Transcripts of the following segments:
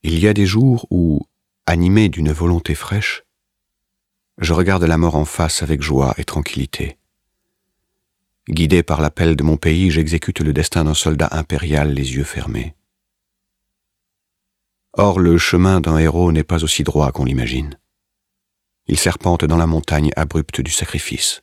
Il y a des jours où, animé d'une volonté fraîche, je regarde la mort en face avec joie et tranquillité. Guidé par l'appel de mon pays, j'exécute le destin d'un soldat impérial les yeux fermés. Or, le chemin d'un héros n'est pas aussi droit qu'on l'imagine. Il serpente dans la montagne abrupte du sacrifice.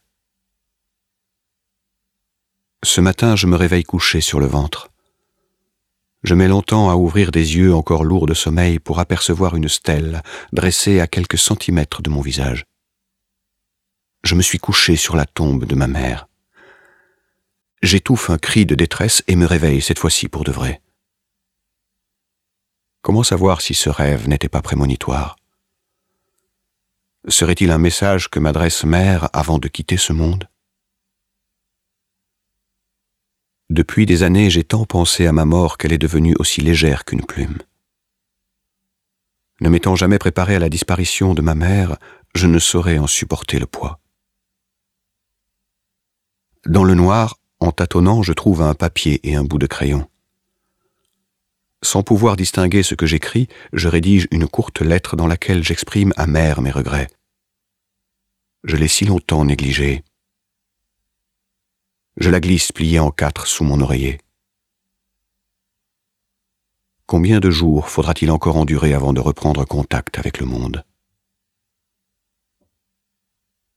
Ce matin, je me réveille couché sur le ventre. Je mets longtemps à ouvrir des yeux encore lourds de sommeil pour apercevoir une stèle dressée à quelques centimètres de mon visage. Je me suis couché sur la tombe de ma mère. J'étouffe un cri de détresse et me réveille cette fois-ci pour de vrai. Comment savoir si ce rêve n'était pas prémonitoire? Serait-il un message que m'adresse mère avant de quitter ce monde? Depuis des années, j'ai tant pensé à ma mort qu'elle est devenue aussi légère qu'une plume. Ne m'étant jamais préparé à la disparition de ma mère, je ne saurais en supporter le poids. Dans le noir, en tâtonnant, je trouve un papier et un bout de crayon. Sans pouvoir distinguer ce que j'écris, je rédige une courte lettre dans laquelle j'exprime à mère mes regrets. Je l'ai si longtemps négligée. Je la glisse pliée en 4 sous mon oreiller. Combien de jours faudra-t-il encore endurer avant de reprendre contact avec le monde ?